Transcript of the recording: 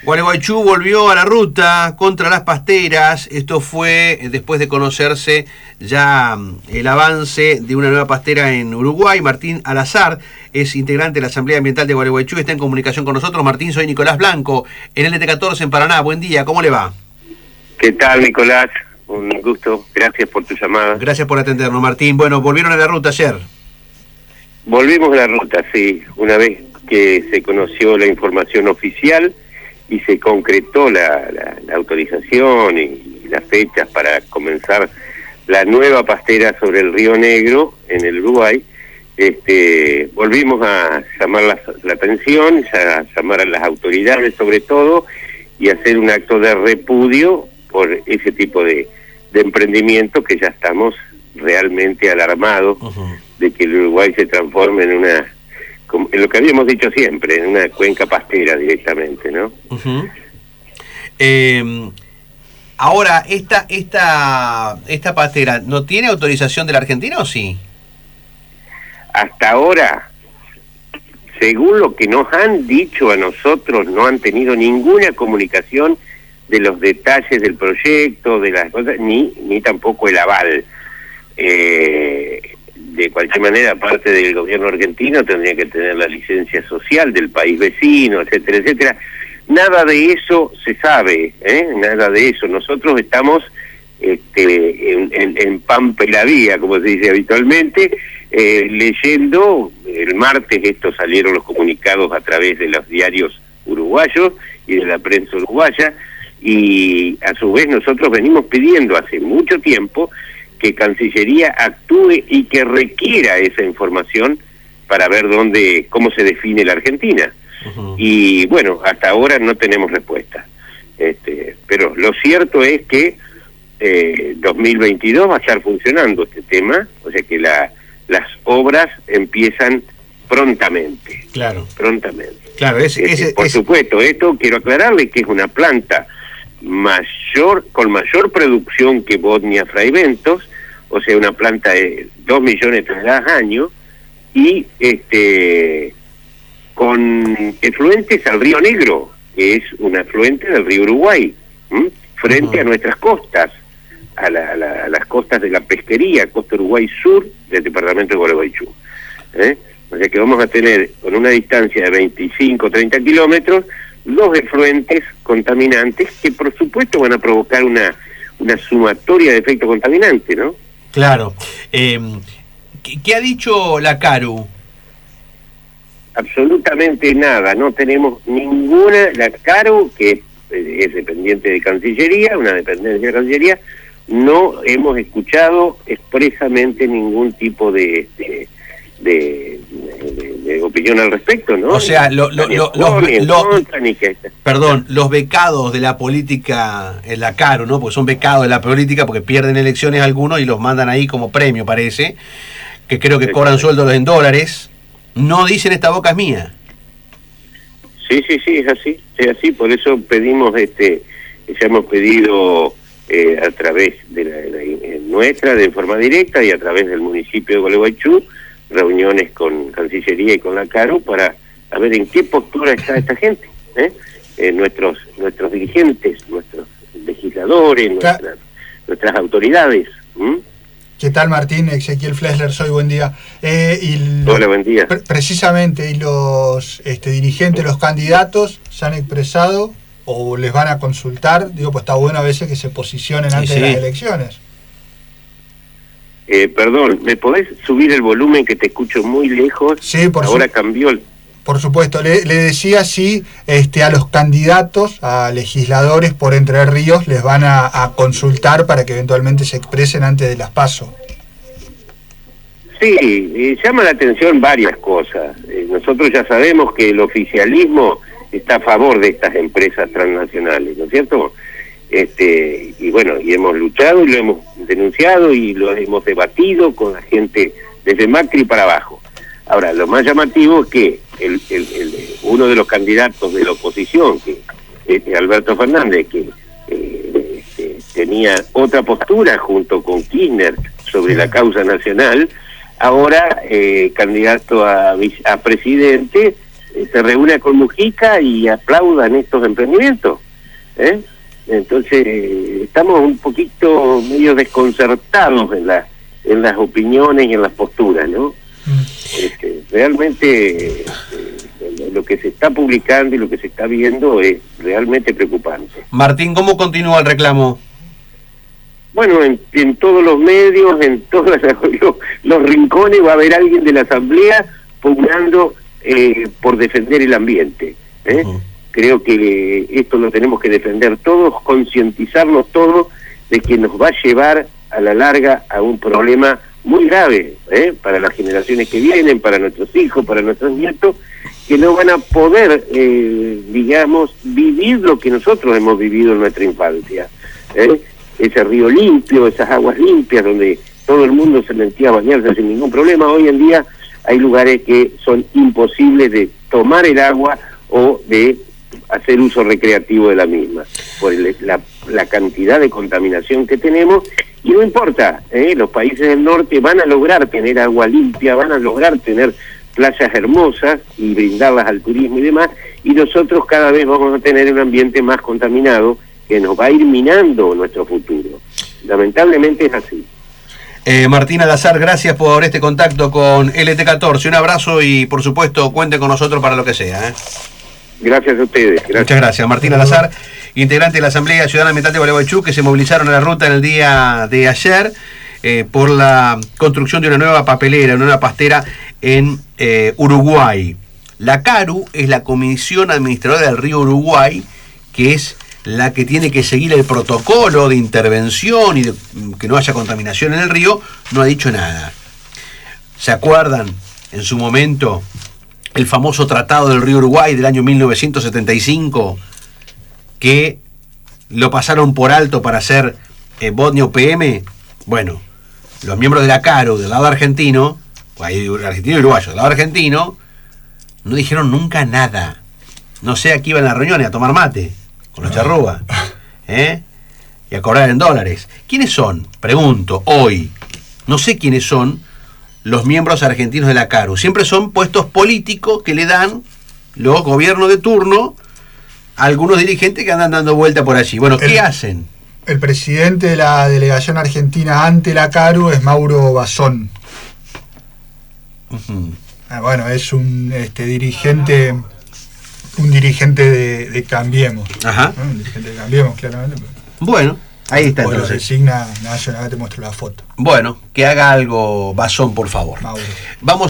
Gualeguaychú volvió a la ruta contra las pasteras. Esto fue después de conocerse ya el avance de una nueva pastera en Uruguay. Martín Alazar es integrante de la Asamblea Ambiental de Gualeguaychú. Está en comunicación con nosotros. Martín, soy Nicolás Blanco, en LT14 en Paraná. Buen día, ¿cómo le va? ¿Qué tal, Nicolás? Un gusto. Gracias por tu llamada. Gracias por atendernos, Martín. Bueno, volvieron a la ruta ayer. Volvimos a la ruta, sí. Una vez que se conoció la información oficial y se concretó la autorización y las fechas para comenzar la nueva pastera sobre el Río Negro en el Uruguay, volvimos a llamar la atención, a llamar a las autoridades sobre todo, y hacer un acto de repudio por ese tipo de emprendimiento que ya estamos realmente alarmados de que el Uruguay se transforme en lo que habíamos dicho siempre, en una cuenca pastera directamente, ¿no? Ahora, esta pastera, ¿no tiene autorización de la Argentina o sí? Hasta ahora, según lo que nos han dicho a nosotros, no han tenido ninguna comunicación de los detalles del proyecto, de las cosas, ni tampoco el aval. De cualquier manera, aparte del gobierno argentino, tendría que tener la licencia social del país vecino, etcétera, etcétera. Nada de eso se sabe, nada de eso. Nosotros estamos en pampa y la vía, como se dice habitualmente, leyendo. El martes estos salieron los comunicados a través de los diarios uruguayos y de la prensa uruguaya, y a su vez nosotros venimos pidiendo hace mucho tiempo que Cancillería actúe y que requiera esa información para ver cómo se define la Argentina. Y bueno, hasta ahora no tenemos respuesta. Pero lo cierto es que 2022 va a estar funcionando este tema, o sea que las obras empiezan prontamente. Claro. Prontamente. Claro, por supuesto, esto quiero aclararle que es una planta con mayor producción que Botnia Fraiventos, o sea, una planta de 2 millones de toneladas año, y con efluentes al Río Negro, que es un afluente del río Uruguay, frente a nuestras costas, a las costas de la pesquería, costa Uruguay Sur del departamento de Gualeguaychú. O sea que vamos a tener, con una distancia de 25 o 30 kilómetros, 2 efluentes contaminantes que por supuesto van a provocar una sumatoria de efecto contaminante, ¿no? Claro. ¿Qué ha dicho la CARU? Absolutamente nada, no tenemos ninguna. La CARU, que es dependiente de Cancillería, una dependencia de Cancillería, no hemos escuchado expresamente ningún tipo de opinión al respecto, ¿no? O sea, los becados de la política en la CARU, ¿no? Porque son becados de la política porque pierden elecciones algunos y los mandan ahí como premio, parece, que creo que cobran sueldos en dólares, no dicen esta boca es mía. Sí, es así, por eso pedimos, ya hemos pedido a través de nuestra, de forma directa, y a través del municipio de Gualeguaychú, reuniones con Cancillería y con la CARU para ver en qué postura está esta gente, nuestros dirigentes, nuestros legisladores, nuestras autoridades. ¿Qué tal, Martín? Ezequiel Flesler, soy, buen día. Hola, buen día. Precisamente, ¿y los dirigentes, los candidatos se han expresado o les van a consultar? Digo, pues está bueno a veces que se posicionen antes de las elecciones. Perdón, ¿me podés subir el volumen que te escucho muy lejos? Sí, ahora cambió el... Por supuesto, le decía si a los candidatos, a legisladores por Entre Ríos, les van a consultar para que eventualmente se expresen antes de las PASO. Sí, llama la atención varias cosas. Nosotros ya sabemos que el oficialismo está a favor de estas empresas transnacionales, ¿no es cierto? Y bueno, y hemos luchado y lo hemos denunciado y lo hemos debatido con la gente desde Macri para abajo. Ahora, lo más llamativo es que uno de los candidatos de la oposición, que Alberto Fernández, que tenía otra postura junto con Kirchner sobre la causa nacional, ahora candidato a presidente, se reúna con Mujica y aplaudan estos emprendimientos. Entonces estamos un poquito medio desconcertados en las opiniones y en las posturas, ¿no? Realmente lo que se está publicando y lo que se está viendo es realmente preocupante. Martín, ¿cómo continúa el reclamo? Bueno, en todos los medios, en todos los rincones va a haber alguien de la Asamblea pugnando por defender el ambiente. Creo que esto lo tenemos que defender todos, concientizarnos todos de que nos va a llevar a la larga a un problema muy grave para las generaciones que vienen, para nuestros hijos, para nuestros nietos, que no van a poder, digamos, vivir lo que nosotros hemos vivido en nuestra infancia. Ese río limpio, esas aguas limpias donde todo el mundo se metía a bañarse sin ningún problema. Hoy en día hay lugares que son imposibles de tomar el agua o de hacer uso recreativo de la misma, por la cantidad de contaminación que tenemos. Y no importa, los países del norte van a lograr tener agua limpia, van a lograr tener playas hermosas y brindarlas al turismo y demás, y nosotros cada vez vamos a tener un ambiente más contaminado que nos va a ir minando nuestro futuro. Lamentablemente es así. Martín Alazar, gracias por este contacto con LT14. Un abrazo y, por supuesto, cuente con nosotros para lo que sea. Gracias a ustedes. Gracias. Muchas gracias. Martín Alazar, integrante de la Asamblea Ciudadana Ambiental de Gualeguaychú, que se movilizaron a la ruta en el día de ayer por la construcción de una nueva papelera, una nueva pastera en Uruguay. La CARU es la Comisión Administradora del Río Uruguay, que es la que tiene que seguir el protocolo de intervención y de que no haya contaminación en el río. No ha dicho nada. ¿Se acuerdan en su momento el famoso Tratado del Río Uruguay del año 1975, que lo pasaron por alto para hacer Bodnio PM? Bueno, los miembros de la CARU del lado argentino, argentino y uruguayo, del lado argentino, no dijeron nunca nada. No sé, aquí iban a las reuniones a tomar mate con los charrúas, y a cobrar en dólares. ¿Quiénes son? Pregunto, hoy. No sé quiénes son los miembros argentinos de la CARU. Siempre son puestos políticos que le dan los gobiernos de turno a algunos dirigentes que andan dando vuelta por allí. Bueno, ¿qué hacen? El presidente de la delegación argentina ante la CARU es Mauro Bazón. Bueno, es un dirigente de Cambiemos. Ajá. Un dirigente de Cambiemos, claramente. Bueno, ahí está. Bueno, entonces designa nacional, te muestro la foto. Bueno, que haga algo Bazón, por favor. Mauro. Vamos